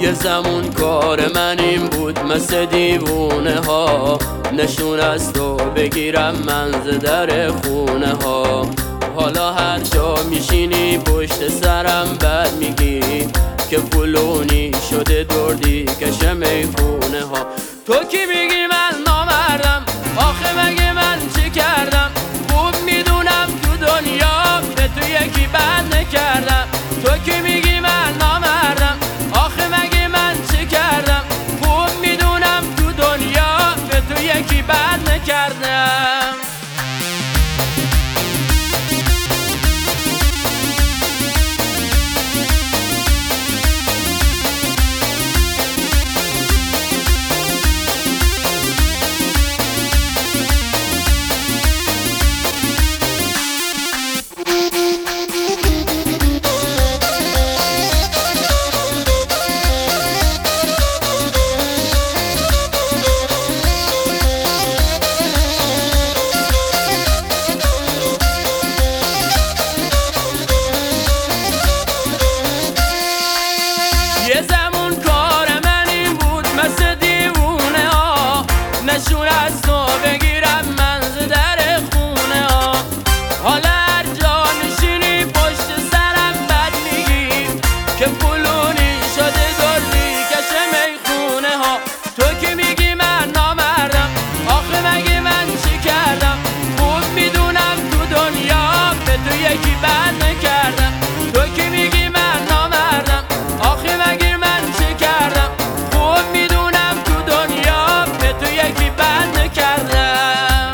یه زمون کار من این بود مثل دیوونه ها، نشون از تو بگیرم من ز در خونه ها. حالا هر جا میشینی پشت سرم بد میگی که فلونی شده دردی کش میخونه ها. تو کی میگی من نامردم؟ آخه مگه من چی کردم؟ خوب میدونم تو دنیا به تو یکی بد نکردم. تو کی میگی من نامردم؟ آخه مگه من چی کردم؟ خوب میدونم تو دنیا به تو یکی بد نکردم. یه زمون کار من این بود مثل دیوونه ها، نشون از تو بگیرم من ز در خونه ها. حالا هر جا میشینی پشت سرم بد میگی که فلونی شده دردی کش میخونه ها. تو کی میگی من نامردم؟ آخه مگه من چی کردم؟ خوب میدونم تو دنیا به تو یکی بد نکردم. تو کی میگی من نامردم؟ آخه مگه من چی کردم؟ خوب میدونم تو دنیا به تو یکی بد نکردم.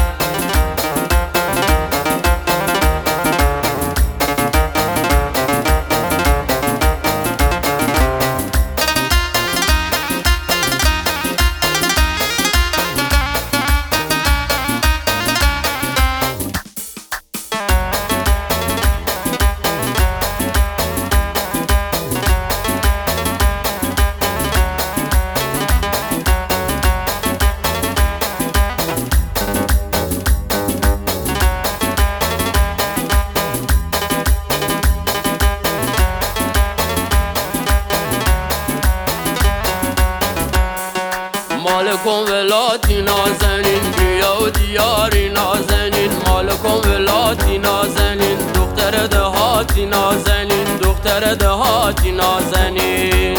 مالکم ولاتی نازنین، بیا و دیاری نازنین. مالکم ولاتی نازنین، دختر دهاتی نازنین، دختر دهاتی نازنین.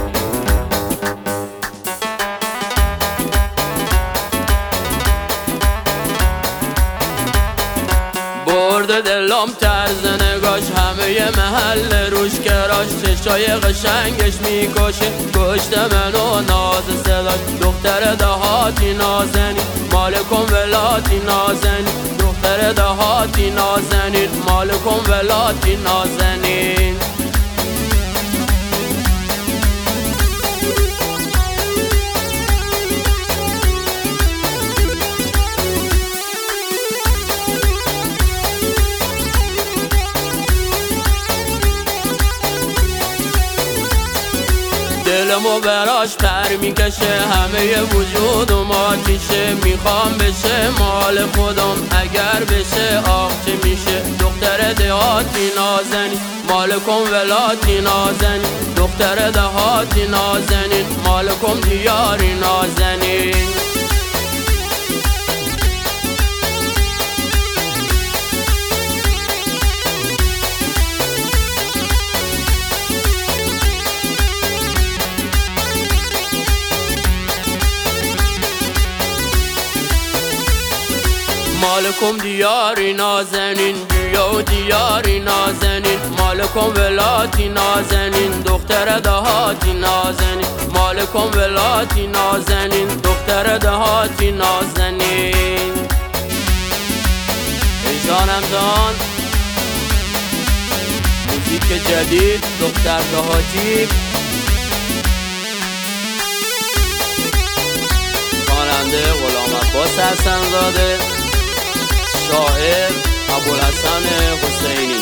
برده دلم طرز نگاش، همه محل روش کراش. چشای قشنگش میکشه کشت منو ناز صداش. دختر دهاتی نازنین، مالکم ولاتی نازنین، دختر دهاتی نازنین، مالکم ولاتی نازنین. دلمو براش پر میکشه، همه وجودم آتیشه. میخوام بشه مال خودم، اگر بشه آخ چه میشه. دختر دهاتی نازنین، مالکم ولاتی نازنین، دختر دهاتی نازنین، مالکم دیاری نازنین. مالکم دیاری نازنین، بیا و دیاری نازنین. مالکم ولاتی نازنین، دختر دهاتی نازنین، مالکم ولاتی نازنین، دختر دهاتی نازنین. ای جانم جان، موزیک جدید دختر دهاتی، خواننده غلام عباس حسن‌زاده، شاعر ابوالحسن حسینی.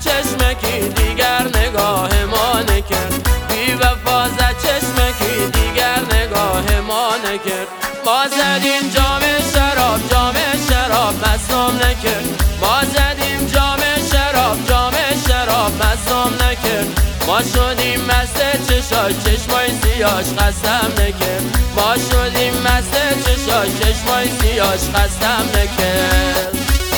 چشمکی دیگر نگاه ما نکرد، بی وفا زد چشمکی دیگر نگاه ما نکرد. ما زدیم جام شراب مستم نکرد، ما زدیم جام شراب مستم نکرد. ما شدیم مست چشمای سیاش خستم نکرد، ما شدیم مست چشمای سیاش خستم نکرد.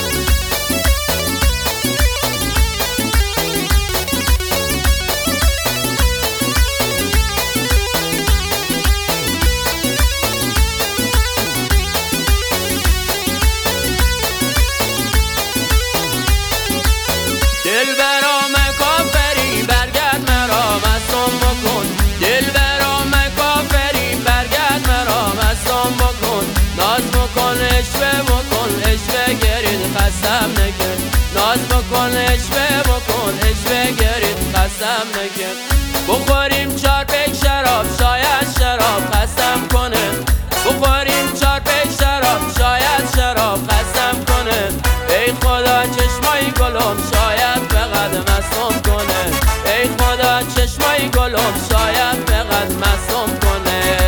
دل برام کافری برگرد مرا مستم بکن، دل برام کافری برگرد مرا مستم بکن. ناز بکن عشوه گرید خستم نکرد، ناز بکن عشوه گرید خستم نکرد. بخوریم 4 پیک شراب شاید شراب خستم کنه، بخوریم 4 پیک شراب شاید شراب خستم کنه. ای خدا چشمای گلم شاید فقط مستم کنه، ای خدا چشمای گلم شاید فقط مستم کنه.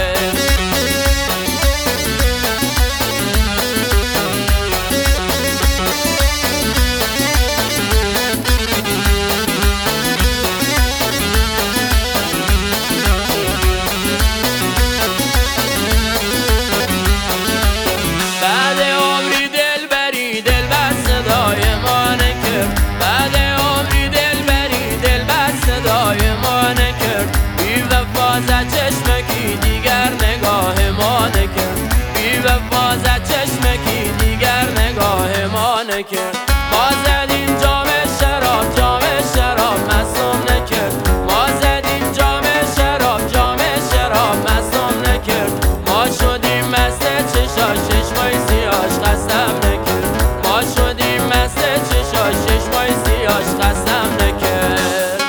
بعد عمری دل بری دل بر صدای ما نکرد، بعد عمری دل بری دل بر صدای ما نکرد. بی وفا زد چشمکی دیگر نگاه ما نکرد، بی وفا زد چشمکی دیگر نگاه ما نکرد. ما زدیم جام شراب مستم نکرد، ما زدیم جام شراب مستم نکرد. ما شدیم مست چشمای سیاش خستم نکرد، ما شدیم مست چشمای سیاش خستم نکرد.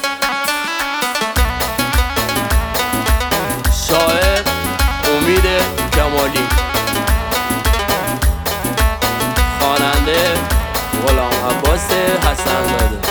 شاعر امید کمالی، خواننده غلام عباس حسن‌زاده.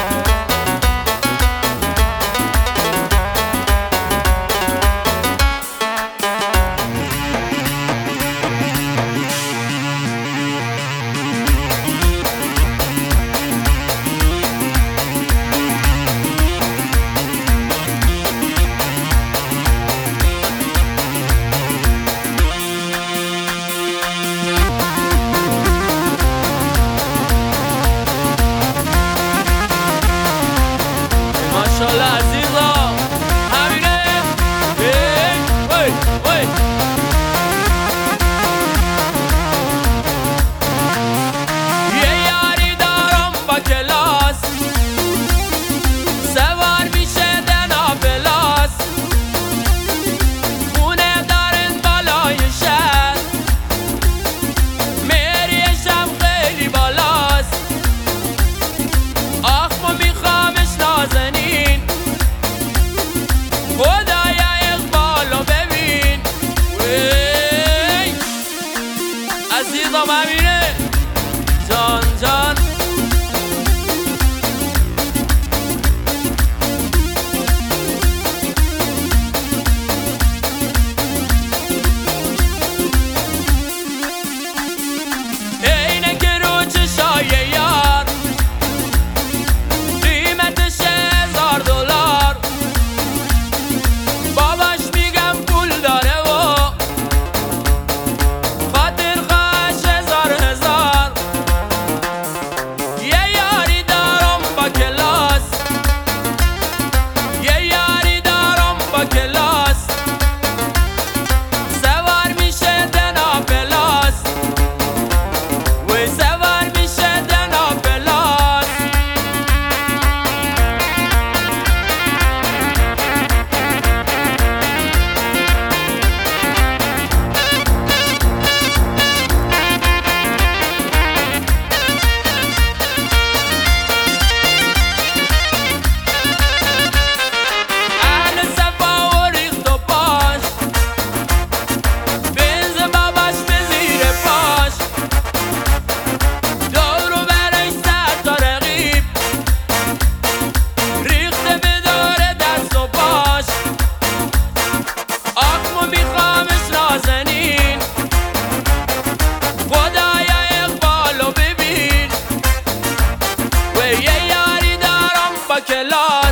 لاله